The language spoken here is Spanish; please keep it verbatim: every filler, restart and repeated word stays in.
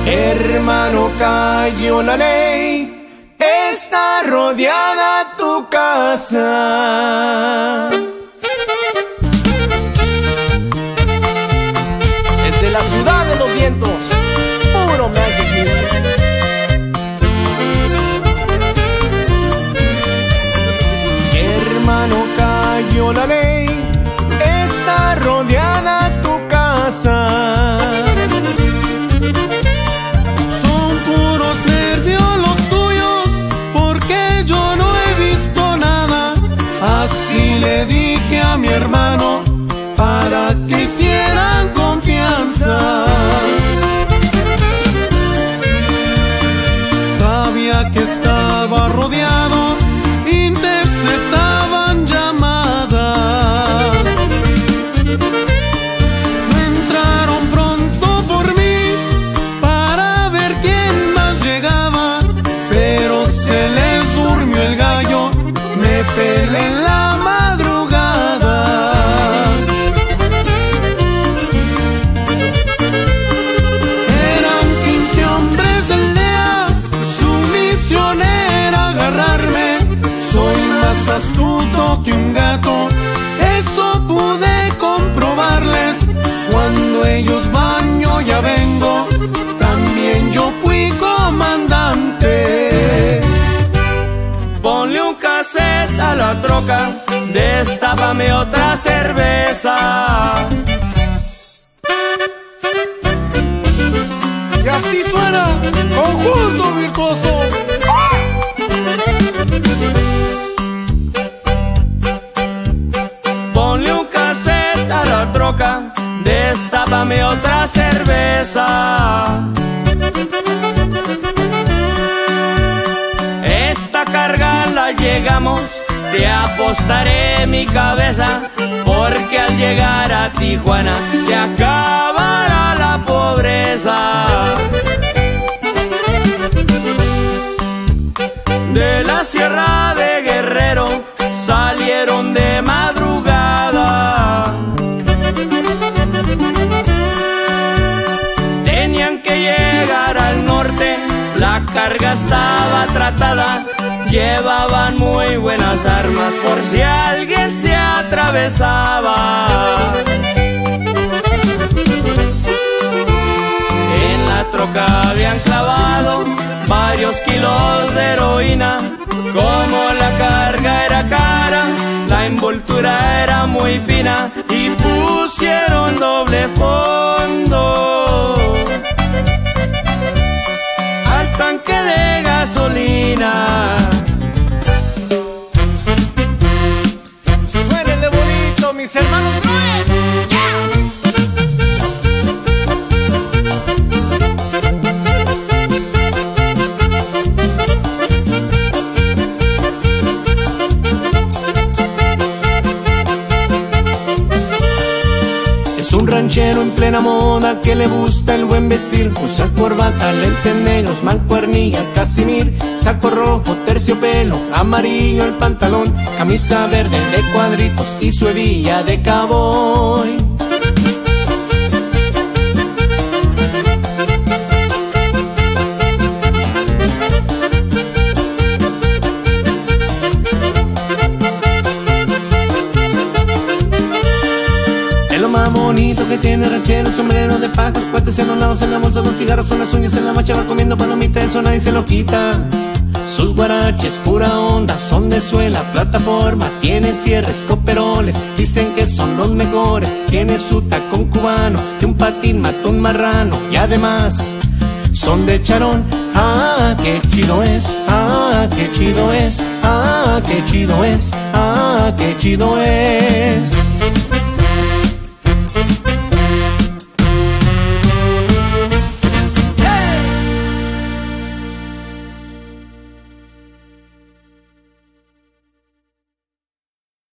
Hermano, cayó la ley, está rodeada tu casa. Desde la ciudad de los vientos, puro Magic Music. Hermano, cayó la ley, está rodeada tu casa. Son puros nervios los tuyos, porque yo no he visto nada. Así le dije a mi hermano, para que hicieran confianza. Sabía que estaba rodeado, interceptaban llamadas. Entraron pronto por mí para ver quién más llegaba, pero se les durmió el gallo, me pelé en la madrugada. Eran quince hombres de aldea, su misión era agarrarme. Soy más astuto que un gato, eso pude comprobarles. Cuando ellos van yo ya vengo, también yo fui comandante. Ponle un cassette a la troca, destápame otra cerveza. Y así suena Conjunto Virtuoso. Ponle un cassette a la troca, destápame otra cerveza. Esta carga la llegamos, te apostaré mi cabeza, porque al llegar a Tijuana se acabará la pobreza. De la Sierra de Guerrero salieron de madrugada. Tenían que llegar al norte, la carga estaba tratada. Llevaban muy buenas armas por si alguien se atravesaba. En la troca habían clavado varios kilos de heroína. Como la carga era cara, la envoltura era muy fina y pusieron doble fondo al tanque de gasolina. Suénenle bonito, mis hermanos. Un ranchero en plena moda que le gusta el buen vestir. Usa corbata, lentes negros, mancuernillas, casimir, saco rojo, terciopelo, amarillo el pantalón, camisa verde de cuadritos y su hebilla de cowboy. Bonito que tiene ranchero, el sombrero de paja, los cuates en los lados, en la bolsa, los cigarros, son las uñas en la macha, va comiendo palomitas, eso nadie se lo quita. Sus guaraches, pura onda, son de suela, plataforma, tienen cierres, coperoles, dicen que son los mejores. Tiene su tacón cubano, que un patín mata un marrano, y además son de charón. Ah, qué chido es, ah, qué chido es, ah, qué chido es, ah, qué chido es.